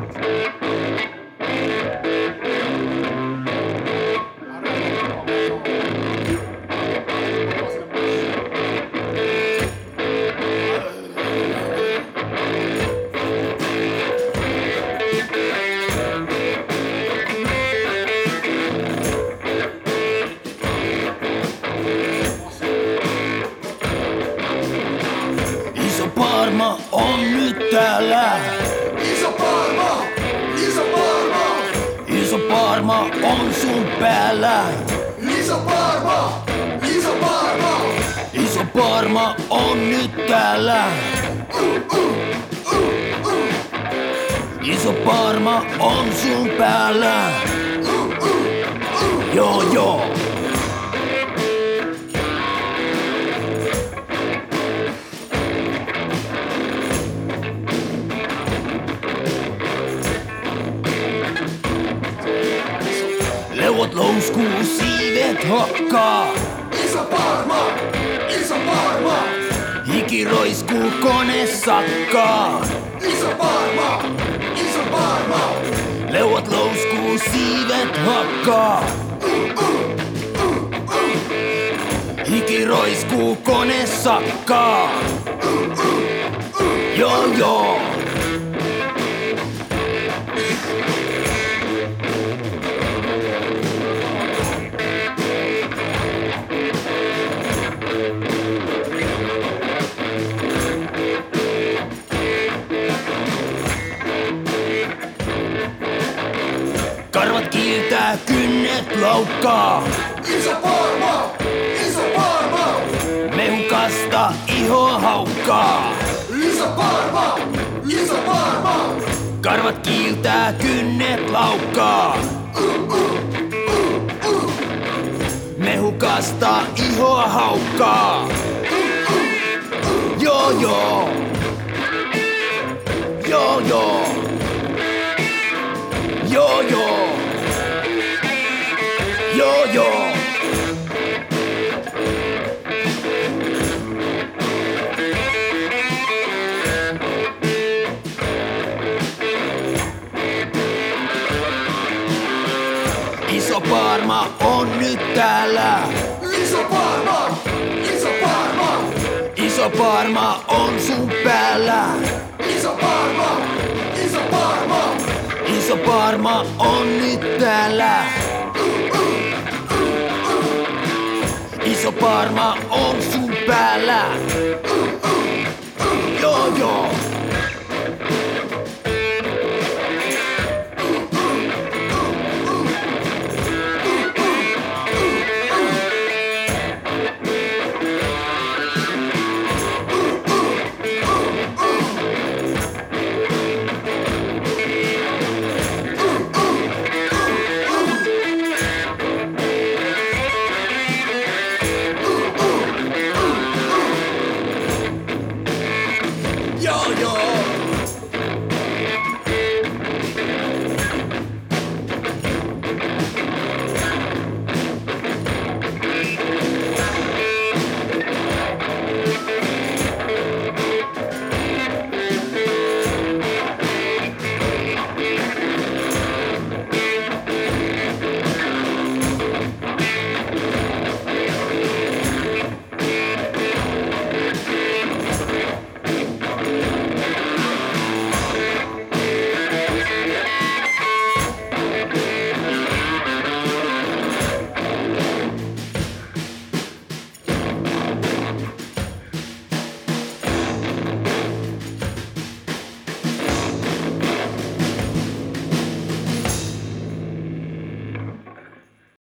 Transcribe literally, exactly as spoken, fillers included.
Parma on nyt täällä. Iso Parma, Iso Parma, Iso Parma on sun päällä. Iso Parma, Iso Parma, Iso Parma on nyt täällä. uh, uh, uh, uh. Iso Parma on sun päällä. Uh, uh, uh. Joo joo. Leuat louskuu, siivet hakkaa. Iso Parma, Iso Parma, Hiki roiskuu, kone sakkaa. Iso Parma, Iso Parma, Leuat louskuu, siivet hakkaa. uh, uh, uh, uh. Hiki roiskuu, kone sakkaa. Uh, uh, uh. Joo joo. Karvat kiiltää, kynnet laukkaa. Iso Parma, Iso Parma, Mehukasta iho haukkaa. Iso Parma, Iso Parma, Karvat kiiltää, kynnet laukkaa. uh, uh, uh, uh. Mehukasta ihoa haukkaa. Joo joo. Joo joo. Joo joo. Joo joo. Iso Parma on nyt täällä. Iso Parma, Iso Parma, Iso Parma on sun päällä. Iso Parma, Iso Parma, Iso Parma on nyt täällä. Iso Parma on sun päällä. Joo joo.